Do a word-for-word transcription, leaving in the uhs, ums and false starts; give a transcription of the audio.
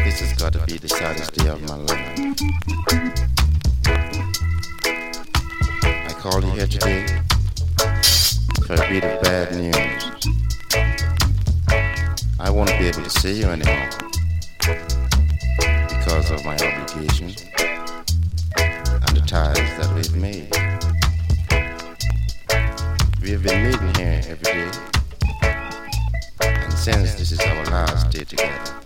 This has got to be the saddest day of my life. I call you here today for a bit of bad news. I won't be able to see you anymore because of my obligation and the ties that we've made. We have been meeting here every day, and since this is our last day together,